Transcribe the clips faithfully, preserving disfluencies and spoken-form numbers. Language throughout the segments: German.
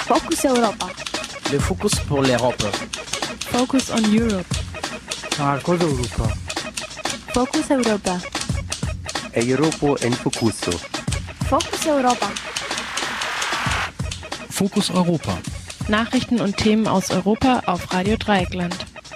Focus Europa. Le Focus pour l'Europe. Focus on Europe. Marcos Europa. Focus Europa. Europa en Focuso. Focus Europa. Focus Europa. Nachrichten und Themen aus Europa auf Radio Dreieckland.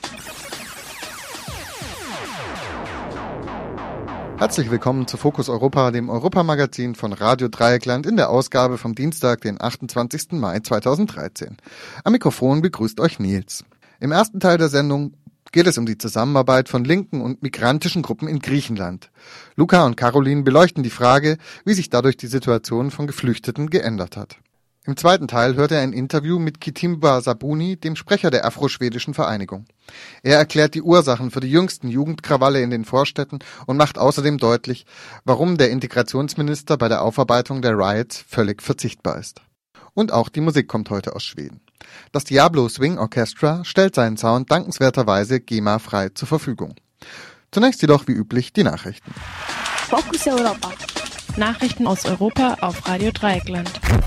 Herzlich willkommen zu Focus Europa, dem Europamagazin von Radio Dreieckland in der Ausgabe vom Dienstag, den achtundzwanzigsten Mai zweitausenddreizehn. Am Mikrofon begrüßt euch Nils. Im ersten Teil der Sendung geht es um die Zusammenarbeit von linken und migrantischen Gruppen in Griechenland. Luca und Caroline beleuchten die Frage, wie sich dadurch die Situation von Geflüchteten geändert hat. Im zweiten Teil hört er ein Interview mit Kitimba Sabuni, dem Sprecher der afroschwedischen Vereinigung. Er erklärt die Ursachen für die jüngsten Jugendkrawalle in den Vorstädten und macht außerdem deutlich, warum der Integrationsminister bei der Aufarbeitung der Riots völlig verzichtbar ist. Und auch die Musik kommt heute aus Schweden. Das Diablo Swing Orchestra stellt seinen Sound dankenswerterweise GEMA-frei zur Verfügung. Zunächst jedoch wie üblich die Nachrichten. Focus Europa. Nachrichten aus Europa auf Radio Dreieckland.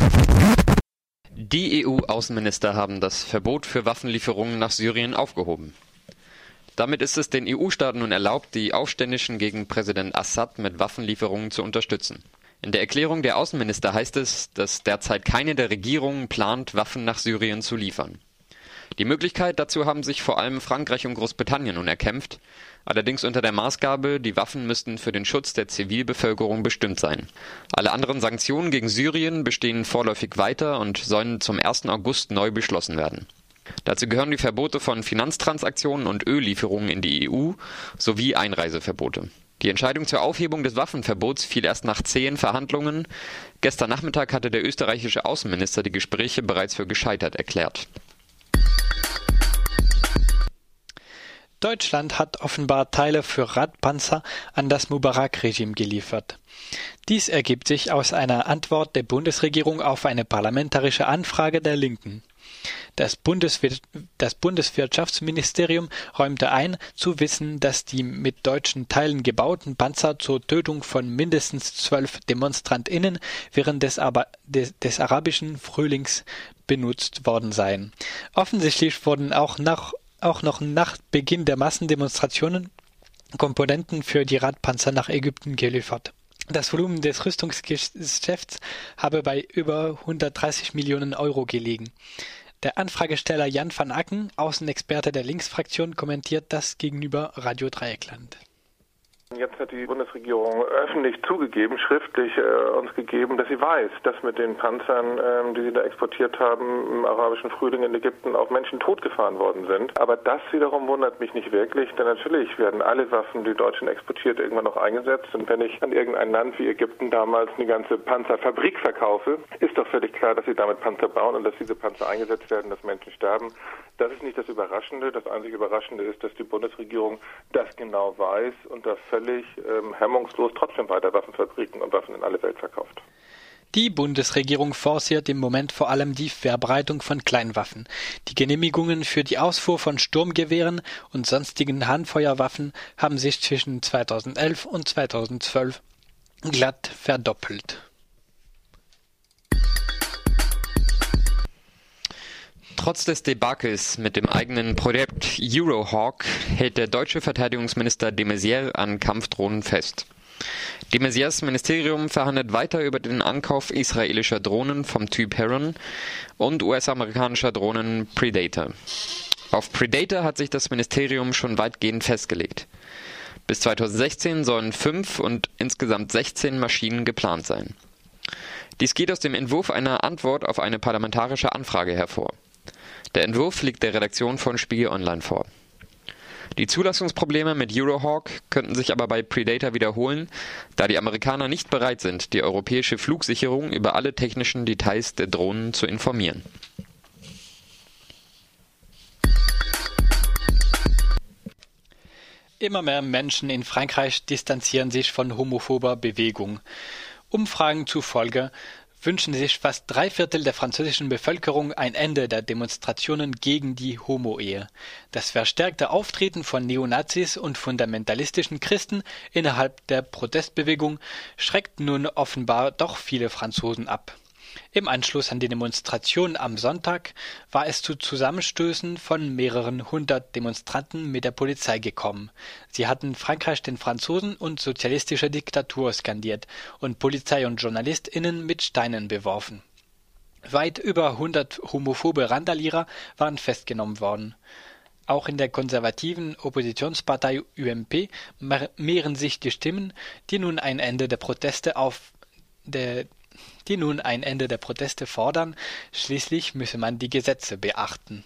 Die E U-Außenminister haben das Verbot für Waffenlieferungen nach Syrien aufgehoben. Damit ist es den E U-Staaten nun erlaubt, die Aufständischen gegen Präsident Assad mit Waffenlieferungen zu unterstützen. In der Erklärung der Außenminister heißt es, dass derzeit keine der Regierungen plant, Waffen nach Syrien zu liefern. Die Möglichkeit dazu haben sich vor allem Frankreich und Großbritannien nun erkämpft, allerdings unter der Maßgabe, die Waffen müssten für den Schutz der Zivilbevölkerung bestimmt sein. Alle anderen Sanktionen gegen Syrien bestehen vorläufig weiter und sollen zum ersten August neu beschlossen werden. Dazu gehören die Verbote von Finanztransaktionen und Öllieferungen in die E U sowie Einreiseverbote. Die Entscheidung zur Aufhebung des Waffenverbots fiel erst nach zehn Verhandlungen. Gestern Nachmittag hatte der österreichische Außenminister die Gespräche bereits für gescheitert erklärt. Deutschland hat offenbar Teile für Radpanzer an das Mubarak-Regime geliefert. Dies ergibt sich aus einer Antwort der Bundesregierung auf eine parlamentarische Anfrage der Linken. Das, Bundeswir- das Bundeswirtschaftsministerium räumte ein, zu wissen, dass die mit deutschen Teilen gebauten Panzer zur Tötung von mindestens zwölf DemonstrantInnen während des, Aba- des, des arabischen Frühlings benutzt worden seien. Offensichtlich wurden auch nach Auch noch nach Beginn der Massendemonstrationen Komponenten für die Radpanzer nach Ägypten geliefert. Das Volumen des Rüstungsgeschäfts habe bei über hundertdreißig Millionen Euro gelegen. Der Anfragesteller Jan van Acken, Außenexperte der Linksfraktion, kommentiert das gegenüber Radio Dreieckland. Jetzt hat die Bundesregierung öffentlich zugegeben, schriftlich äh, uns gegeben, dass sie weiß, dass mit den Panzern, ähm, die sie da exportiert haben, im arabischen Frühling in Ägypten auch Menschen totgefahren worden sind. Aber das wiederum wundert mich nicht wirklich, denn natürlich werden alle Waffen, die Deutschland exportiert, irgendwann noch eingesetzt. Und wenn ich an irgendein Land wie Ägypten damals eine ganze Panzerfabrik verkaufe, ist doch völlig klar, dass sie damit Panzer bauen und dass diese Panzer eingesetzt werden, dass Menschen sterben. Das ist nicht das Überraschende. Das einzig Überraschende ist, dass die Bundesregierung das genau weiß und das völlig ähm, hemmungslos trotzdem weiter Waffenfabriken und Waffen in alle Welt verkauft. Die Bundesregierung forciert im Moment vor allem die Verbreitung von Kleinwaffen. Die Genehmigungen für die Ausfuhr von Sturmgewehren und sonstigen Handfeuerwaffen haben sich zwischen zweitausendelf und zweitausendzwölf glatt verdoppelt. Trotz des Debakels mit dem eigenen Projekt Eurohawk hält der deutsche Verteidigungsminister de Maizière an Kampfdrohnen fest. De Maizières Ministerium verhandelt weiter über den Ankauf israelischer Drohnen vom Typ Heron und U S-amerikanischer Drohnen Predator. Auf Predator hat sich das Ministerium schon weitgehend festgelegt. Bis zweitausendsechzehn sollen fünf und insgesamt sechzehn Maschinen geplant sein. Dies geht aus dem Entwurf einer Antwort auf eine parlamentarische Anfrage hervor. Der Entwurf liegt der Redaktion von Spiegel Online vor. Die Zulassungsprobleme mit Eurohawk könnten sich aber bei Predator wiederholen, da die Amerikaner nicht bereit sind, die europäische Flugsicherung über alle technischen Details der Drohnen zu informieren. Immer mehr Menschen in Frankreich distanzieren sich von homophober Bewegung. Umfragen zufolge wünschen sich fast drei Viertel der französischen Bevölkerung ein Ende der Demonstrationen gegen die Homo-Ehe. Das verstärkte Auftreten von Neonazis und fundamentalistischen Christen innerhalb der Protestbewegung schreckt nun offenbar doch viele Franzosen ab. Im Anschluss an die Demonstration am Sonntag war es zu Zusammenstößen von mehreren hundert Demonstranten mit der Polizei gekommen. Sie hatten Frankreich den Franzosen und sozialistische Diktatur skandiert und Polizei und JournalistInnen mit Steinen beworfen. Weit über hundert homophobe Randalierer waren festgenommen worden. Auch in der konservativen Oppositionspartei U M P mehren sich die Stimmen, die nun ein Ende der Proteste auf der die nun ein Ende der Proteste fordern. Schließlich müsse man die Gesetze beachten.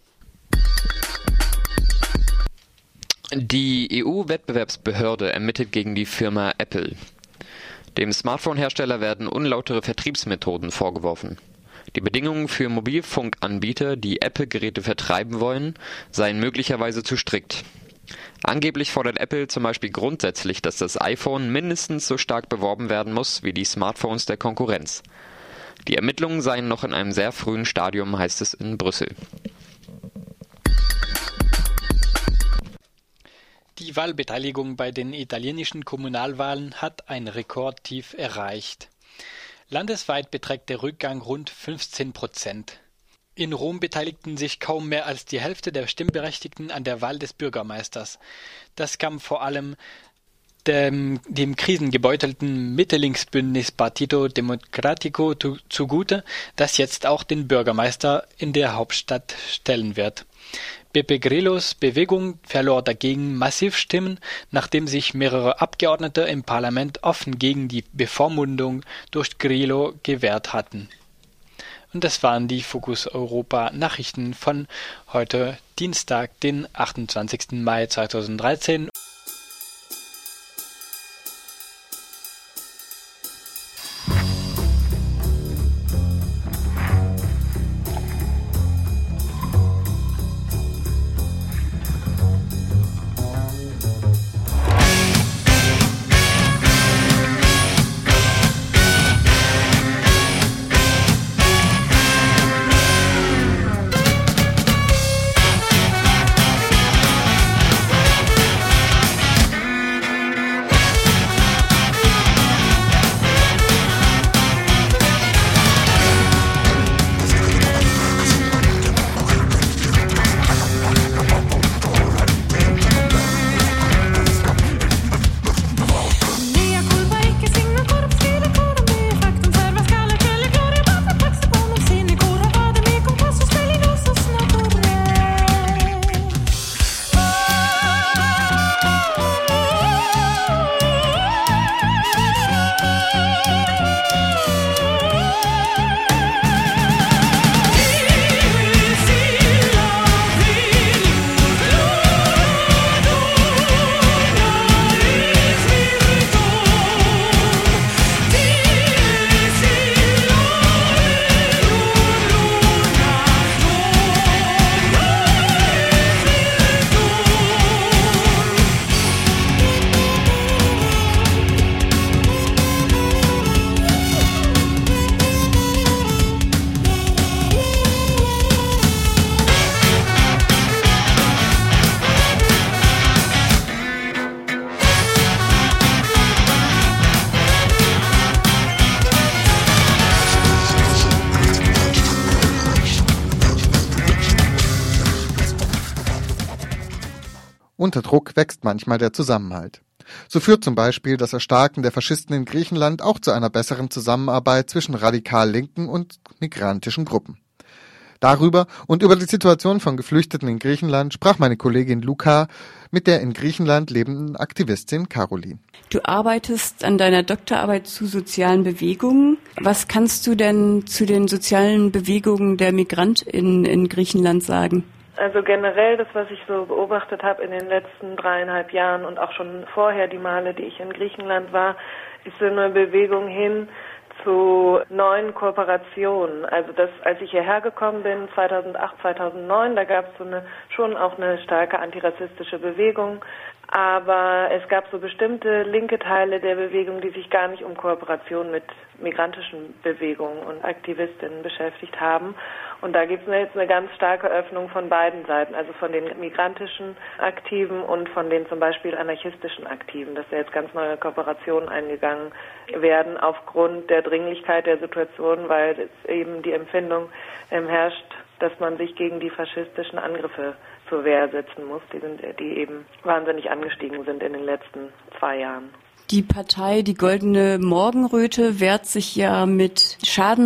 Die E U-Wettbewerbsbehörde ermittelt gegen die Firma Apple. Dem Smartphone-Hersteller werden unlautere Vertriebsmethoden vorgeworfen. Die Bedingungen für Mobilfunkanbieter, die Apple-Geräte vertreiben wollen, seien möglicherweise zu strikt. Angeblich fordert Apple zum Beispiel grundsätzlich, dass das iPhone mindestens so stark beworben werden muss wie die Smartphones der Konkurrenz. Die Ermittlungen seien noch in einem sehr frühen Stadium, heißt es in Brüssel. Die Wahlbeteiligung bei den italienischen Kommunalwahlen hat ein Rekordtief erreicht. Landesweit beträgt der Rückgang rund fünfzehn Prozent. In Rom beteiligten sich kaum mehr als die Hälfte der Stimmberechtigten an der Wahl des Bürgermeisters. Das kam vor allem dem, dem krisengebeutelten Mitte-Links-Bündnis Partito Democratico tu, zugute, das jetzt auch den Bürgermeister in der Hauptstadt stellen wird. Beppe Grillos Bewegung verlor dagegen massiv Stimmen, nachdem sich mehrere Abgeordnete im Parlament offen gegen die Bevormundung durch Grillo gewehrt hatten. Und das waren die Fokus Europa Nachrichten von heute Dienstag, den achtundzwanzigsten Mai zweitausenddreizehn. Unter Druck wächst manchmal der Zusammenhalt. So führt zum Beispiel das Erstarken der Faschisten in Griechenland auch zu einer besseren Zusammenarbeit zwischen radikal linken und migrantischen Gruppen. Darüber und über die Situation von Geflüchteten in Griechenland sprach meine Kollegin Luca mit der in Griechenland lebenden Aktivistin Caroline. Du arbeitest an deiner Doktorarbeit zu sozialen Bewegungen. Was kannst du denn zu den sozialen Bewegungen der MigrantInnen in Griechenland sagen? Also generell das, was ich so beobachtet habe in den letzten dreieinhalb Jahren und auch schon vorher die Male, die ich in Griechenland war, ist so eine Bewegung hin zu neuen Kooperationen. Also das, als ich hierher gekommen bin, zweitausendacht, zweitausendneun, da gab es so eine, schon auch eine starke antirassistische Bewegung, Aber es gab so bestimmte linke Teile der Bewegung, die sich gar nicht um Kooperation mit migrantischen Bewegungen und Aktivistinnen beschäftigt haben. Und da gibt es jetzt eine ganz starke Öffnung von beiden Seiten, also von den migrantischen Aktiven und von den zum Beispiel anarchistischen Aktiven, dass da jetzt ganz neue Kooperationen eingegangen werden aufgrund der Dringlichkeit der Situation, weil es eben die Empfindung ähm, herrscht, dass man sich gegen die faschistischen Angriffe zur Wehr setzen muss, die, sind, die eben wahnsinnig angestiegen sind in den letzten zwei Jahren. Die Partei Die Goldene Morgenröte wehrt sich ja mit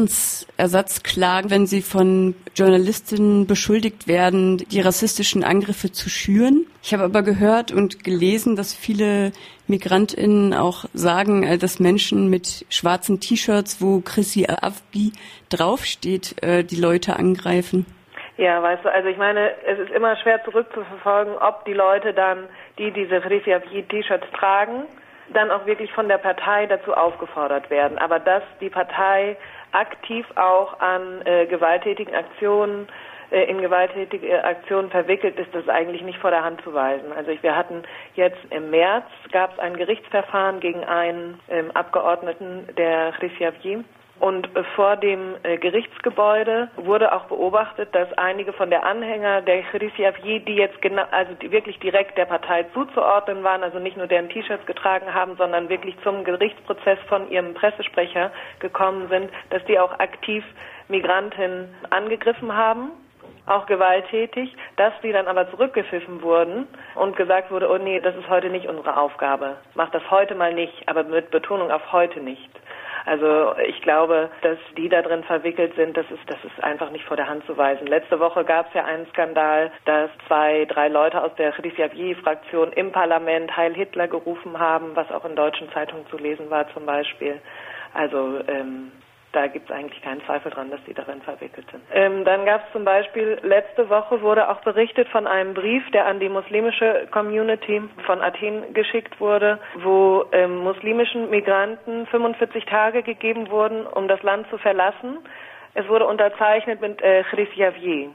Schadensersatzklagen, wenn sie von Journalistinnen beschuldigt werden, die rassistischen Angriffe zu schüren. Ich habe aber gehört und gelesen, dass viele MigrantInnen auch sagen, dass Menschen mit schwarzen T-Shirts, wo Chrissy Afgi draufsteht, die Leute angreifen. Ja, weißt du, also ich meine, es ist immer schwer zurückzuverfolgen, ob die Leute dann, die diese Chrissy Afgi T-Shirts tragen, dann auch wirklich von der Partei dazu aufgefordert werden. Aber dass die Partei aktiv auch an äh, gewalttätigen Aktionen, äh, in gewalttätige Aktionen verwickelt ist, das ist eigentlich nicht vor der Hand zu weisen. Also ich, wir hatten jetzt im März, gab es ein Gerichtsverfahren gegen einen ähm, Abgeordneten der Chrissy Afgi. Und vor dem äh, Gerichtsgebäude wurde auch beobachtet, dass einige von der Anhänger der Chrissy Afgi, die jetzt genau, also die wirklich direkt der Partei zuzuordnen waren, also nicht nur deren T-Shirts getragen haben, sondern wirklich zum Gerichtsprozess von ihrem Pressesprecher gekommen sind, dass die auch aktiv Migrantinnen angegriffen haben, auch gewalttätig, dass die dann aber zurückgepfiffen wurden und gesagt wurde, oh nee, das ist heute nicht unsere Aufgabe, mach das heute mal nicht, aber mit Betonung auf heute nicht. Also ich glaube, dass die da drin verwickelt sind, das ist, das ist einfach nicht vor der Hand zu weisen. Letzte Woche gab es ja einen Skandal, dass zwei, drei Leute aus der Chrissy Afgi-Fraktion im Parlament Heil Hitler gerufen haben, was auch in deutschen Zeitungen zu lesen war zum Beispiel. Also ähm, da gibt es eigentlich keinen Zweifel dran, dass die darin verwickelt sind. Ähm, dann gab es zum Beispiel, letzte Woche wurde auch berichtet von einem Brief, der an die muslimische Community von Athen geschickt wurde, wo ähm, muslimischen Migranten fünfundvierzig Tage gegeben wurden, um das Land zu verlassen. Es wurde unterzeichnet mit äh, Chrissy Afgi.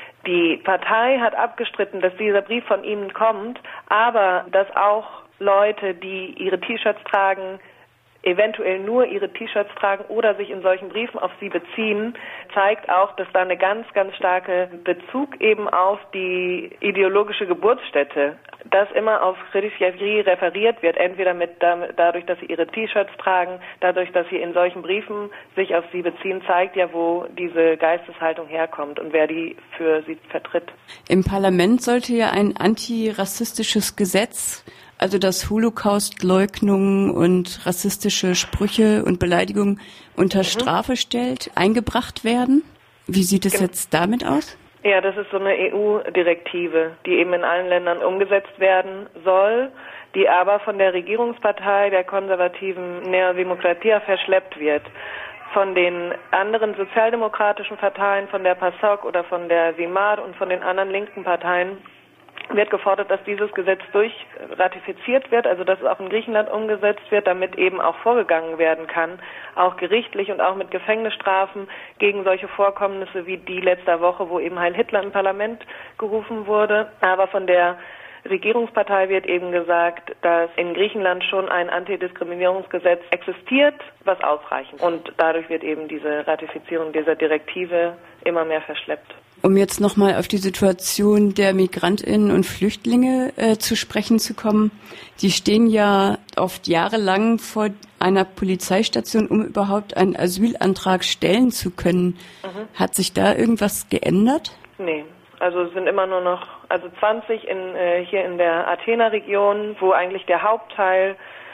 Die Partei hat abgestritten, dass dieser Brief von ihnen kommt, aber dass auch Leute, die ihre T-Shirts tragen, eventuell nur ihre T-Shirts tragen oder sich in solchen Briefen auf sie beziehen, zeigt auch, dass da eine ganz, ganz starke Bezug eben auf die ideologische Geburtsstätte, dass immer auf Chrissy Afgi referiert wird, entweder mit dadurch, dass sie ihre T-Shirts tragen, dadurch, dass sie in solchen Briefen sich auf sie beziehen, zeigt ja, wo diese Geisteshaltung herkommt und wer die für sie vertritt. Im Parlament sollte ja ein antirassistisches Gesetz, also dass Holocaust-Leugnung und rassistische Sprüche und Beleidigungen unter mhm. Strafe stellt, eingebracht werden. Wie sieht es Gen- jetzt damit aus? Ja, das ist so eine E U-Direktive, die eben in allen Ländern umgesetzt werden soll, die aber von der Regierungspartei der konservativen Nea Dimokratia verschleppt wird. Von den anderen sozialdemokratischen Parteien, von der PASOK oder von der Wimar und von den anderen linken Parteien wird gefordert, dass dieses Gesetz durchratifiziert wird, also dass es auch in Griechenland umgesetzt wird, damit eben auch vorgegangen werden kann, auch gerichtlich und auch mit Gefängnisstrafen gegen solche Vorkommnisse wie die letzter Woche, wo eben Heil Hitler im Parlament gerufen wurde. Aber von der Regierungspartei wird eben gesagt, dass in Griechenland schon ein Antidiskriminierungsgesetz existiert, was ausreichend. Und dadurch wird eben diese Ratifizierung dieser Direktive immer mehr verschleppt. Um jetzt nochmal auf die Situation der MigrantInnen und Flüchtlinge äh, zu sprechen zu kommen. Die stehen ja oft jahrelang vor einer Polizeistation, um überhaupt einen Asylantrag stellen zu können. Mhm. Hat sich da irgendwas geändert? Nee. Also es sind immer nur noch, also zwanzig in, äh, hier in der Athener Region, wo eigentlich der Hauptteil,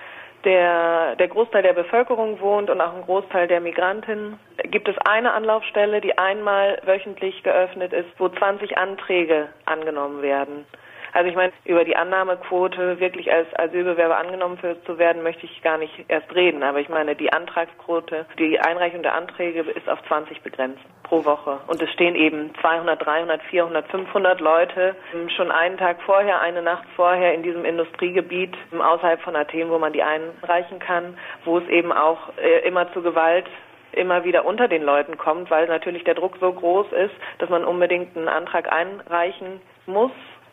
der, der Großteil der Bevölkerung wohnt und auch ein Großteil der Migrantinnen, gibt es eine Anlaufstelle, die einmal wöchentlich geöffnet ist, wo zwanzig Anträge angenommen werden. Also ich meine, über die Annahmequote wirklich als Asylbewerber angenommen für, zu werden, möchte ich gar nicht erst reden. Aber ich meine, die Antragsquote, die Einreichung der Anträge ist auf zwanzig begrenzt pro Woche. Und es stehen eben zweihundert, dreihundert, vierhundert, fünfhundert Leute schon einen Tag vorher, eine Nacht vorher in diesem Industriegebiet außerhalb von Athen, wo man die einreichen kann, wo es eben auch äh, immer zu Gewalt immer wieder unter den Leuten kommt, weil natürlich der Druck so groß ist, dass man unbedingt einen Antrag einreichen muss,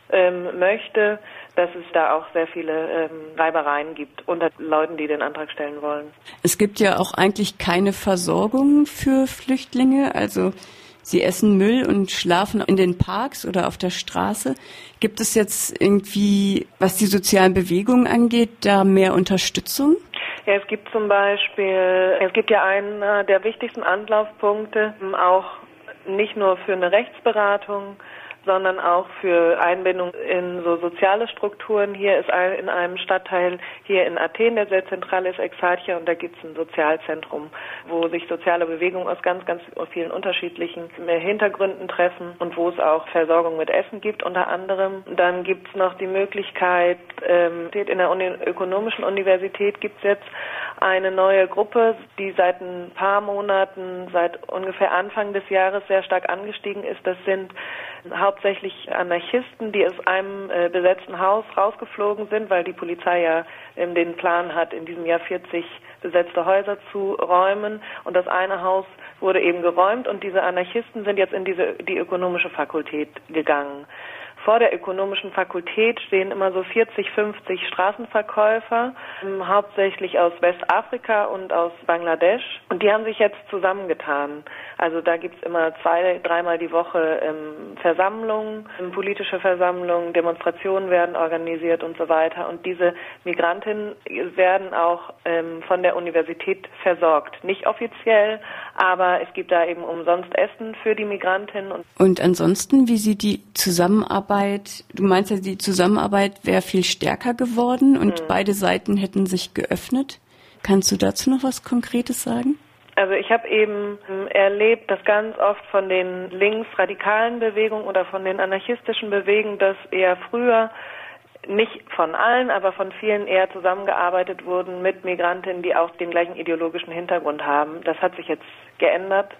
ähm, möchte, dass es da auch sehr viele ähm, Reibereien gibt unter Leuten, die den Antrag stellen wollen. Es gibt ja auch eigentlich keine Versorgung für Flüchtlinge, also sie essen Müll und schlafen in den Parks oder auf der Straße. Gibt es jetzt irgendwie, was die sozialen Bewegungen angeht, da mehr Unterstützung? Ja, es gibt zum Beispiel, es gibt ja einen der wichtigsten Anlaufpunkte, auch nicht nur für eine Rechtsberatung, sondern auch für Einbindung in so soziale Strukturen. Hier ist ein, in einem Stadtteil hier in Athen, der sehr zentral ist, Exarchia, und da gibt es ein Sozialzentrum, wo sich soziale Bewegungen aus ganz, ganz vielen unterschiedlichen Hintergründen treffen und wo es auch Versorgung mit Essen gibt unter anderem. Dann gibt es noch die Möglichkeit, ähm, in der Uni- ökonomischen Universität gibt es jetzt eine neue Gruppe, die seit ein paar Monaten, seit ungefähr Anfang des Jahres sehr stark angestiegen ist. Das sind hauptsächlich Anarchisten, die aus einem äh, besetzten Haus rausgeflogen sind, weil die Polizei ja ähm, den Plan hat, in diesem Jahr vierzig besetzte Häuser zu räumen. Und das eine Haus wurde eben geräumt und diese Anarchisten sind jetzt in diese die ökonomische Fakultät gegangen. Vor der ökonomischen Fakultät stehen immer so vierzig, fünfzig Straßenverkäufer, ähm, hauptsächlich aus Westafrika und aus Bangladesch. Und die haben sich jetzt zusammengetan. Also da gibt's immer zwei, dreimal die Woche ähm, Versammlungen, ähm, politische Versammlungen, Demonstrationen werden organisiert und so weiter. Und diese Migrantinnen werden auch ähm, von der Universität versorgt. Nicht offiziell, aber es gibt da eben umsonst Essen für die Migrantinnen. Und, und ansonsten, wie sieht die Zusammenarbeit? Du meinst ja, die Zusammenarbeit wäre viel stärker geworden und mhm. beide Seiten hätten sich geöffnet. Kannst du dazu noch was Konkretes sagen? Also ich habe eben erlebt, dass ganz oft von den linksradikalen Bewegungen oder von den anarchistischen Bewegungen, dass eher früher, nicht von allen, aber von vielen eher zusammengearbeitet wurden mit Migrantinnen, die auch den gleichen ideologischen Hintergrund haben. Das hat sich jetzt geändert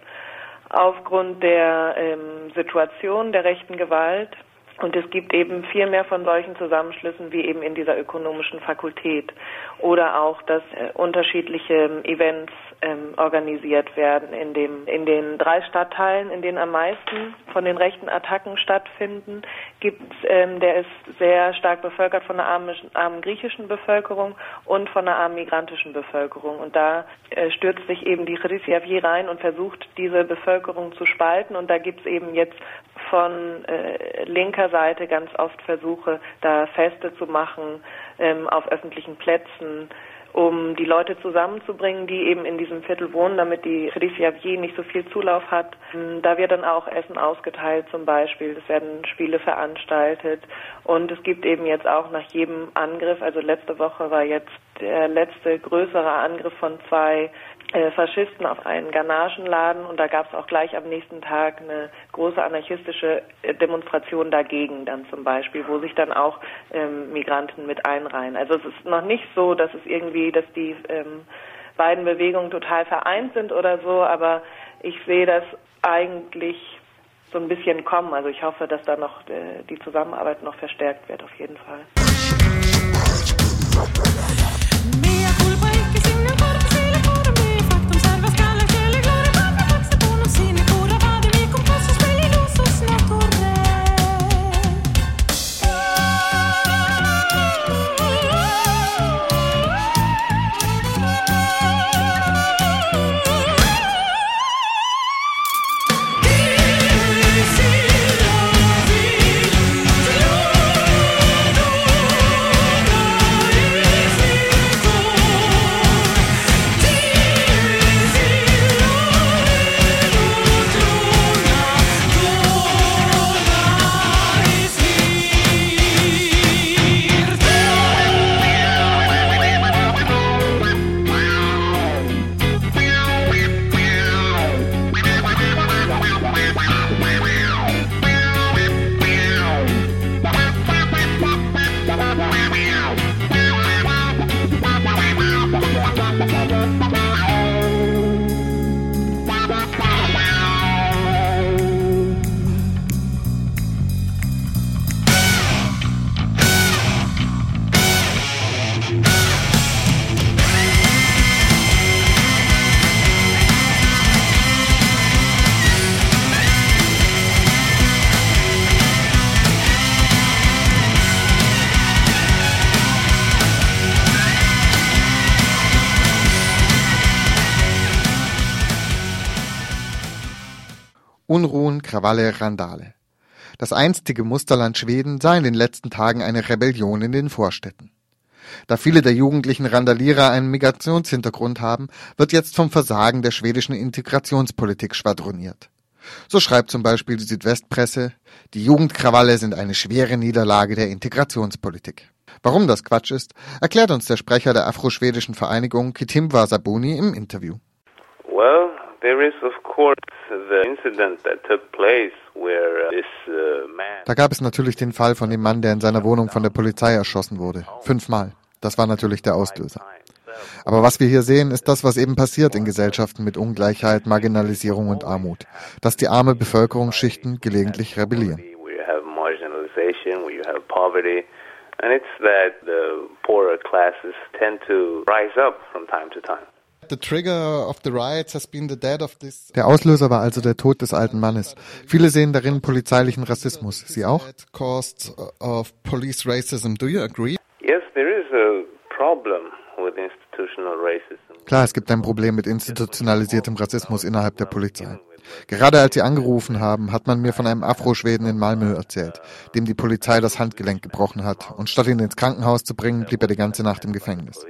aufgrund der ähm, Situation der rechten Gewalt. Und es gibt eben viel mehr von solchen Zusammenschlüssen wie eben in dieser ökonomischen Fakultät oder auch, dass äh, unterschiedliche Events ähm, organisiert werden in dem in den drei Stadtteilen, in denen am meisten von den rechten Attacken stattfinden. Gibt ähm, der ist sehr stark bevölkert von der armen, armen griechischen Bevölkerung und von der armen migrantischen Bevölkerung. Und da äh, stürzt sich eben die Chrysiavie rein und versucht, diese Bevölkerung zu spalten. Und da gibt es eben jetzt von äh, linker Seite ganz oft Versuche, da Feste zu machen ähm, auf öffentlichen Plätzen, um die Leute zusammenzubringen, die eben in diesem Viertel wohnen, damit die Chrysiavie nicht so viel Zulauf hat. Da wird dann auch Essen ausgeteilt zum Beispiel, es werden Spiele veranstaltet und es gibt eben jetzt auch nach jedem Angriff, also letzte Woche war jetzt der letzte größere Angriff von zwei äh, Faschisten auf einen Ganagenladen und da gab es auch gleich am nächsten Tag eine große anarchistische Demonstration dagegen dann zum Beispiel, wo sich dann auch ähm, Migranten mit einreihen. Also es ist noch nicht so, dass es irgendwie, dass die ähm, beiden Bewegungen total vereint sind oder so, aber ich sehe das eigentlich so ein bisschen kommen. Also ich hoffe, dass da noch äh, die Zusammenarbeit noch verstärkt wird, auf jeden Fall. See Unruhen, Krawalle, Randale. Das einstige Musterland Schweden sah in den letzten Tagen eine Rebellion in den Vorstädten. Da viele der jugendlichen Randalierer einen Migrationshintergrund haben, wird jetzt vom Versagen der schwedischen Integrationspolitik schwadroniert. So schreibt zum Beispiel die Südwestpresse, die Jugendkrawalle sind eine schwere Niederlage der Integrationspolitik. Warum das Quatsch ist, erklärt uns der Sprecher der afroschwedischen Vereinigung Kitimwa Sabuni im Interview. Well, there is of course the incident that took place where this uh, man... Da gab es natürlich den Fall von dem Mann, der in seiner Wohnung von der Polizei erschossen wurde. Fünfmal. Das war natürlich der Auslöser. Aber was wir hier sehen, ist das, was eben passiert in Gesellschaften mit Ungleichheit, Marginalisierung und Armut. Dass die arme Bevölkerungsschichten gelegentlich rebellieren. We have marginalization, we have poverty, and it's that the poorer classes tend to rise up from time to time. The trigger of the riots has been the death of this. Der Auslöser war also der Tod des alten Mannes. Viele sehen darin polizeilichen Rassismus. Sie auch? Cost of police racism. Do you agree? Yes, there is a problem with institutional racism. Klar, es gibt ein Problem mit institutionalisiertem Rassismus innerhalb der Polizei. Gerade als Sie angerufen haben, hat man mir von einem Afroschweden in Malmö erzählt, dem die Polizei das Handgelenk gebrochen hat. Und statt ihn ins Krankenhaus zu bringen, blieb er die ganze Nacht im Gefängnis.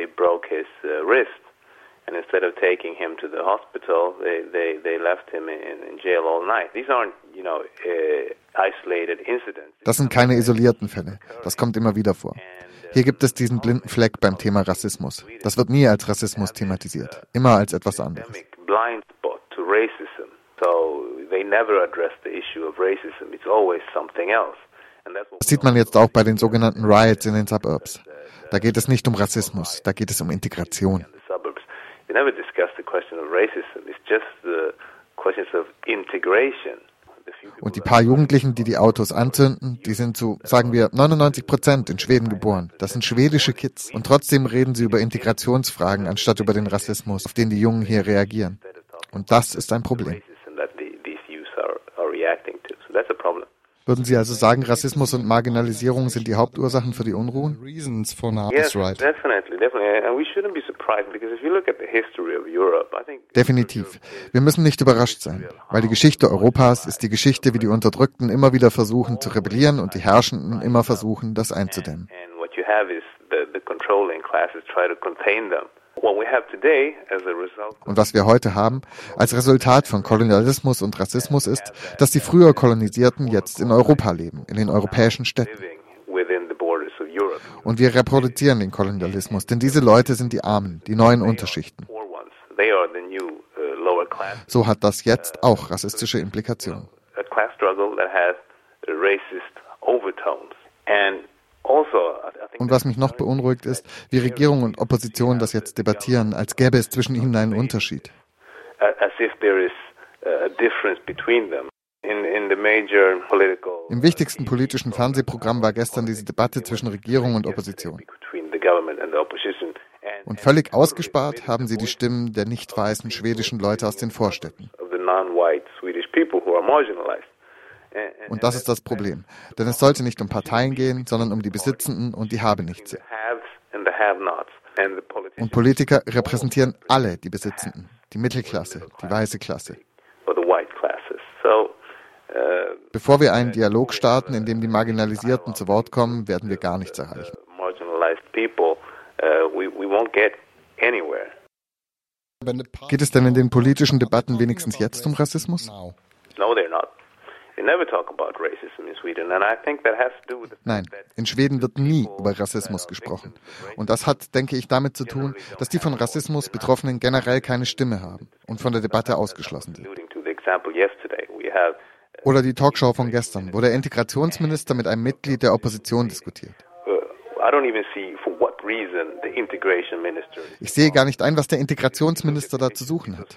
And instead of taking him to the hospital, they, they, they left him in, in jail all night. These aren't, you know, uh, isolated incidents. Das sind keine isolierten Fälle. Das kommt immer wieder vor. Hier gibt es diesen blinden Fleck beim Thema Rassismus. Das wird nie als Rassismus thematisiert, immer als etwas anderes. Blind spot to racism. So they never address the issue of racism. It's always something else. Das sieht man jetzt auch bei den sogenannten Riots in den Suburbs. Da geht es nicht um Rassismus, da geht es um Integration. They never discuss the question of racism. It's just the questions of integration. Und die paar Jugendlichen, die die Autos anzünden, die sind zu, sagen wir, neunundneunzig Prozent in Schweden geboren. Das sind schwedische Kids. Und trotzdem reden sie über Integrationsfragen, anstatt über den Rassismus, auf den die Jungen hier reagieren. Und das ist ein Problem. Würden Sie also sagen, Rassismus und Marginalisierung sind die Hauptursachen für die Unruhen? Yes, definitely, definitely. And we shouldn't be surprised because if you look at the history of Europe, I think Definitiv. Wir müssen nicht überrascht sein, weil die Geschichte Europas ist die Geschichte, wie die Unterdrückten immer wieder versuchen zu rebellieren und die Herrschenden immer versuchen, das einzudämmen. And what you have is the, the controlling classes try to contain them. What we have today as a result Und was wir heute haben, als Resultat von Kolonialismus und Rassismus ist, dass die früher Kolonisierten jetzt in Europa leben, in den europäischen Städten. Und wir reproduzieren den Kolonialismus, denn diese Leute sind die Armen, die neuen Unterschichten. So hat das jetzt auch rassistische Implikationen. Und was mich noch beunruhigt ist, wie Regierung und Opposition das jetzt debattieren, als gäbe es zwischen ihnen einen Unterschied. Im wichtigsten politischen Fernsehprogramm war gestern diese Debatte zwischen Regierung und Opposition. Und völlig ausgespart haben sie die Stimmen der nicht weißen schwedischen Leute aus den Vorstädten. Und das ist das Problem. Denn es sollte nicht um Parteien gehen, sondern um die Besitzenden und die Habenichtse. Und Politiker repräsentieren alle die Besitzenden, die Mittelklasse, die weiße Klasse. Bevor wir einen Dialog starten, in dem die Marginalisierten zu Wort kommen, werden wir gar nichts erreichen. Geht es denn in den politischen Debatten wenigstens jetzt um Rassismus? Nein, in Schweden wird nie über Rassismus gesprochen. Und das hat, denke ich, damit zu tun, dass die von Rassismus Betroffenen generell keine Stimme haben und von der Debatte ausgeschlossen sind. Oder die Talkshow von gestern, wo der Integrationsminister mit einem Mitglied der Opposition diskutiert. Ich sehe gar nicht ein, was der Integrationsminister da zu suchen hat.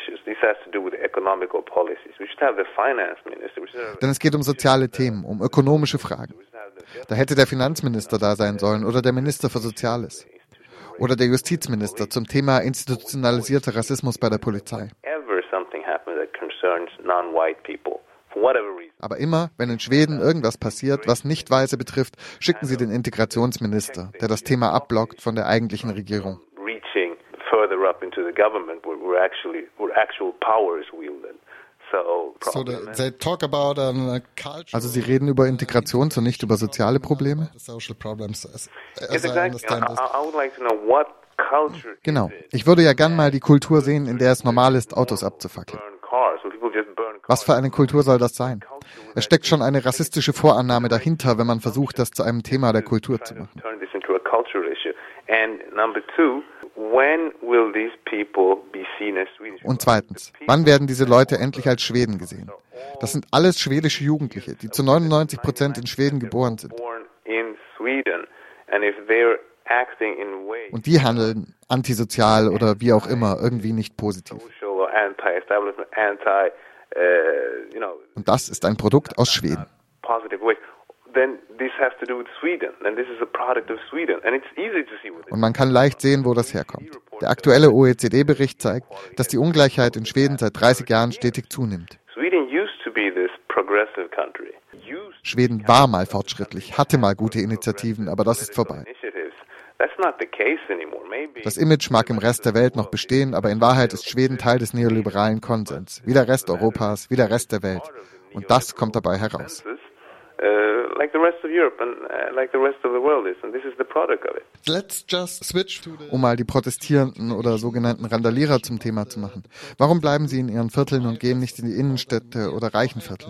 Denn es geht um soziale Themen, um ökonomische Fragen. Da hätte der Finanzminister da sein sollen oder der Minister für Soziales. Oder der Justizminister zum Thema institutionalisierter Rassismus bei der Polizei. Aber immer, wenn in Schweden irgendwas passiert, was nicht Weiße betrifft, schicken sie den Integrationsminister, der das Thema abblockt von der eigentlichen Regierung. So they talk about um, also sie reden über Integration und nicht über soziale Probleme? Genau. Ich würde ja gern mal die Kultur sehen, in der es normal ist, Autos abzufackeln. Was für eine Kultur soll das sein? Es steckt schon eine rassistische Vorannahme dahinter, wenn man versucht, das zu einem Thema der Kultur zu machen. Und zweitens, wann werden diese Leute endlich als Schweden gesehen? Das sind alles schwedische Jugendliche, die zu neunundneunzig Prozent in Schweden geboren sind. Und die handeln antisozial oder wie auch immer, irgendwie nicht positiv. Und das ist ein Produkt aus Schweden. Und man kann leicht sehen, wo das herkommt. Der aktuelle O E C D-Bericht zeigt, dass die Ungleichheit in Schweden seit dreißig Jahren stetig zunimmt. Schweden war mal fortschrittlich, hatte mal gute Initiativen, aber das ist vorbei. Das Image mag im Rest der Welt noch bestehen, aber in Wahrheit ist Schweden Teil des neoliberalen Konsens, wie der Rest Europas, wie der Rest der Welt. Und das kommt dabei heraus. Um mal die Protestierenden oder sogenannten Randalierer zum Thema zu machen. Warum bleiben sie in ihren Vierteln und gehen nicht in die Innenstädte oder reichen Viertel?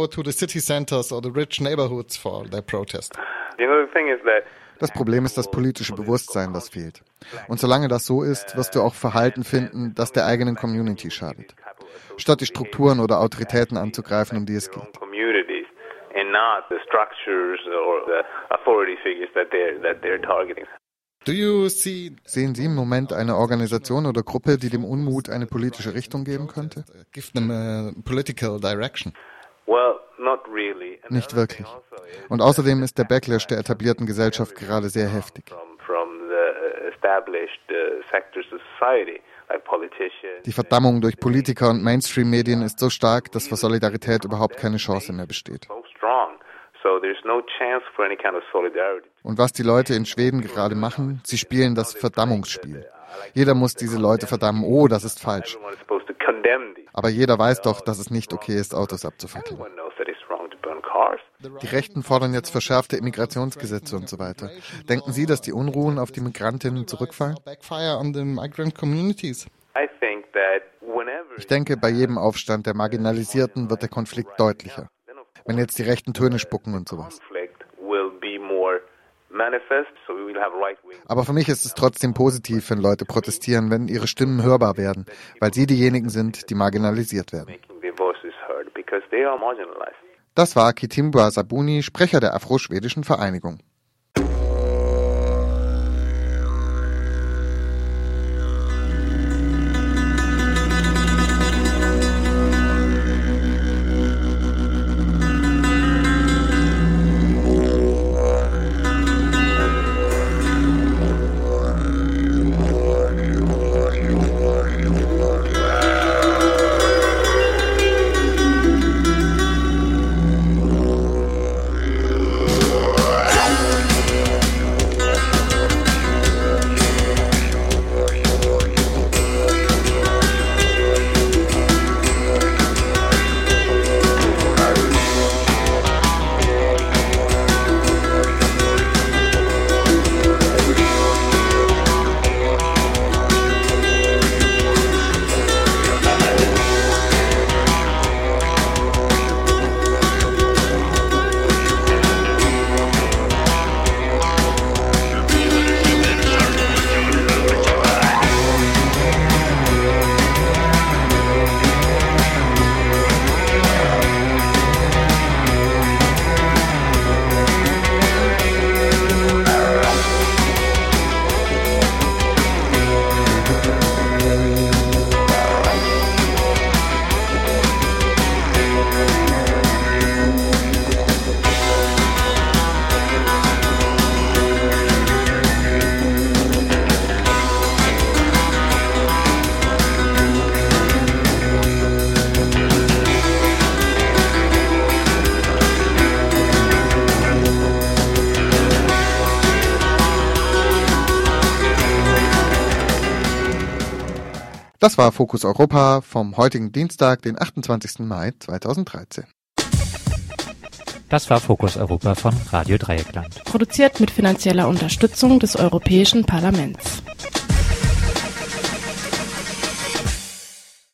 Das Problem ist das politische Bewusstsein, das fehlt. Und solange das so ist, wirst du auch Verhalten finden, das der eigenen Community schadet. Statt die Strukturen oder Autoritäten anzugreifen, um die es geht. Sehen Sie im Moment eine Organisation oder Gruppe, die dem Unmut eine politische Richtung geben könnte? Nicht wirklich. Und außerdem ist der Backlash der etablierten Gesellschaft gerade sehr heftig. Die Verdammung durch Politiker und Mainstream-Medien ist so stark, dass für Solidarität überhaupt keine Chance mehr besteht. Und was die Leute in Schweden gerade machen, sie spielen das Verdammungsspiel. Jeder muss diese Leute verdammen, oh, das ist falsch. Aber jeder weiß doch, dass es nicht okay ist, Autos abzufackeln. Die Rechten fordern jetzt verschärfte Immigrationsgesetze und so weiter. Denken Sie, dass die Unruhen auf die Migrantinnen zurückfallen? Ich denke, bei jedem Aufstand der Marginalisierten wird der Konflikt deutlicher. Wenn jetzt die Rechten Töne spucken und sowas. Aber für mich ist es trotzdem positiv, wenn Leute protestieren, wenn ihre Stimmen hörbar werden, weil sie diejenigen sind, die marginalisiert werden. Das war Kitimbua Sabuni, Sprecher der Afro-Schwedischen Vereinigung. Hey! Das war Fokus Europa vom heutigen Dienstag, den achtundzwanzigsten Mai zweitausenddreizehn. Das war Fokus Europa von Radio Dreieckland. Produziert mit finanzieller Unterstützung des Europäischen Parlaments.